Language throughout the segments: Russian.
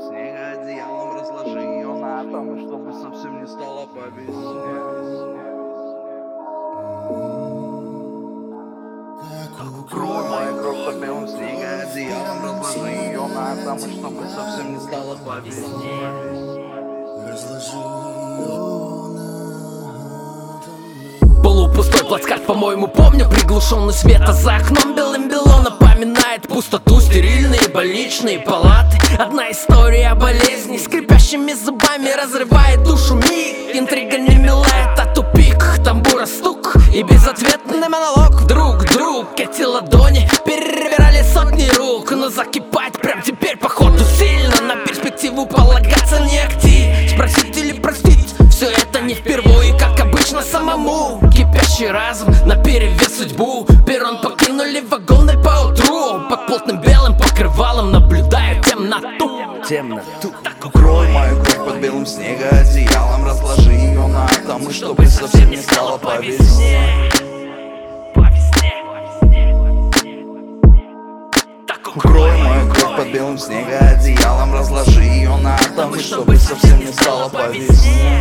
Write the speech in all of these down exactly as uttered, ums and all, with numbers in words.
снега одеялом разложи ее на атомы, чтобы совсем не стало по весне. Укрой мою кровь под белым снега одеялом, разложи ее на атомы, чтобы совсем не стало по весне. Полупустой плацкарт, по-моему, помню. Приглушенный свет, а за окном белым-бело напоминает пустоту. Стерильные больничные палаты. Одна история о болезни, скрипящими зубами разрывает душу миг. Интрига не милая, а тупик. Тамбура стук и безответный монолог. Вдруг, друг, эти ладони перебирали сотни рук. Но закипать прям теперь походу сильно. На перспективу полагаться не актив. Спросить или простить, все это не впервые, как обычно самому. Кипящий разум наперевес судьбу. Перрон покинули вагоны поутру. Под плотным белым покрывалом наблюдаю темноту. Темноту. Укрой мою кровь под белым снега одеялом, разложи ее на атомы, чтобы совсем не стало по весне. Укрой мою кровь под белым снега одеялом, разложи ее на атомы, чтобы совсем не стало по весне.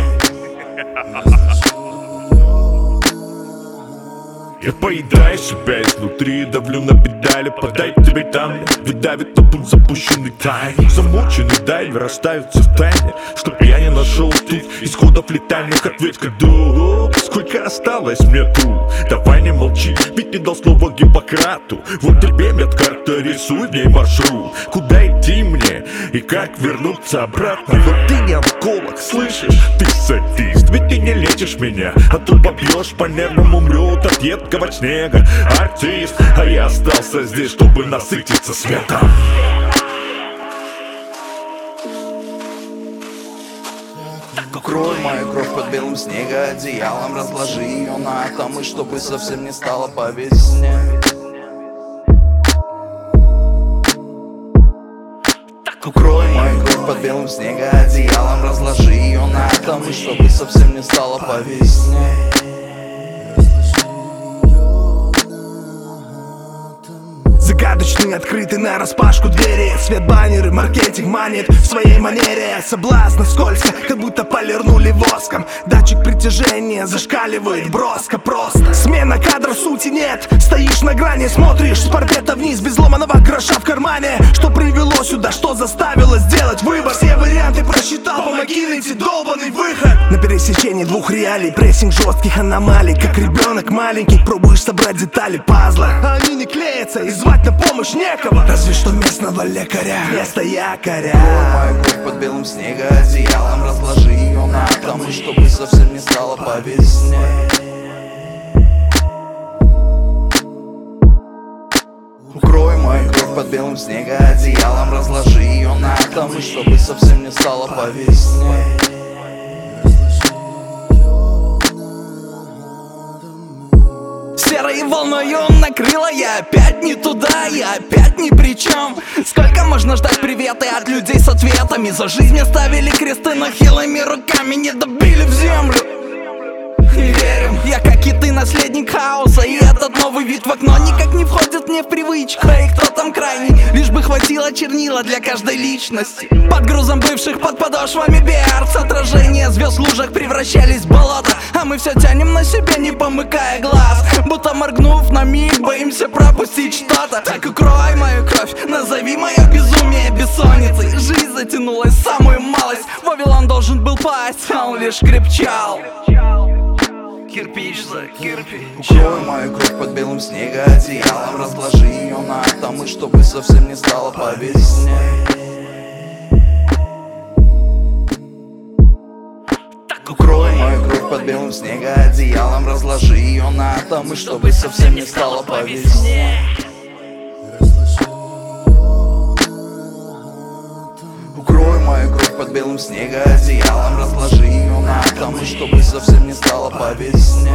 Я поедаю себя изнутри, давлю на педали, подай тебе там. Ведь давит на путь запущенный тайм. Замученный дайвер остается в тайне, чтоб я не нашел тут исходов летальных. Ответь к иду, сколько осталось мне тут? Давай не молчи, ведь не дал слова Гиппократу. Вот тебе медкарта, рисуй в ней маршрут. Куда идти мне и как вернуться обратно? Вот ты не онколог, слышишь? Ты садист, ведь ты не лечишь меня, а то побьешь по нервам, умрет от едкого снега. Артист, а я остался здесь, чтобы насытиться светом. Укрой мою кровь под белым снега одеялом, разложи ее на атомы, чтобы совсем не стало по весне. Укрой мою кровь под белым снега одеялом, разложи ее на атомы, чтобы совсем не стало по весне. Загадочный, открытый нараспашку двери. Свет баннеры, маркетинг манит в своей манере. Соблазно скользко, как будто полирнули воском. Датчик притяжения зашкаливает броско просто. Смена кадров, сути нет. Стоишь на грани, смотришь с парапета вниз без ломаного гроша в кармане. Что привело сюда, что заставило сделать выбор? Все варианты просчитал, помоги найти долбанный выход. На пересечении двух реалий, прессинг жестких аномалий. Как ребенок маленький, пробуешь собрать детали пазла, а они не клеятся, и звать на помощь некого, разве что местного лекаря вместо якоря. Укрой мою кровь под белым снега одеялом, разложи ее на атомы, чтобы совсем не стало по весне. Укрой мою кровь под белым снега одеялом, разложи ее на атомы, чтобы совсем не стало по весне. Серой волною накрыла, я опять не туда, я опять ни при чем. Сколько можно ждать приветы от людей с ответами? За жизнь мне ставили кресты, но хилыми руками не добили в землю. Не верим, я как и ты наследник хаоса, и этот новый вид в окно никак не входит мне в привычку. Да и кто там крайний, лишь бы хватило чернила для каждой личности. Под грузом бывших, под подошвами биарц, отражения звезд в лужах превращались в болото, а мы все тянем на себе, не помыкая глаз. Будто моргнув на миг, боимся пропустить что-то. Так укрой мою кровь, назови мое безумие бессонницей. Жизнь затянулась самую малость, Вавилон должен был пасть, а он лишь крепчал. Кирпич за кирпич. Укрой мою кровь под белым снега одеялом, разложи ее на атомы, чтобы совсем не стало по весне. Укрой мою кровь под белым снега одеялом, разложи ее на атомы, чтобы совсем не стало по весне. Укрой мою кровь под белым снега одеялом, разложи ее на атомы, чтобы совсем не стало по весне.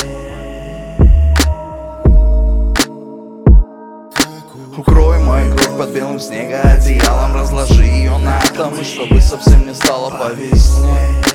Укрой мою кровь под белым снега одеялом, разложи ее на атомы, чтобы совсем не стало по весне.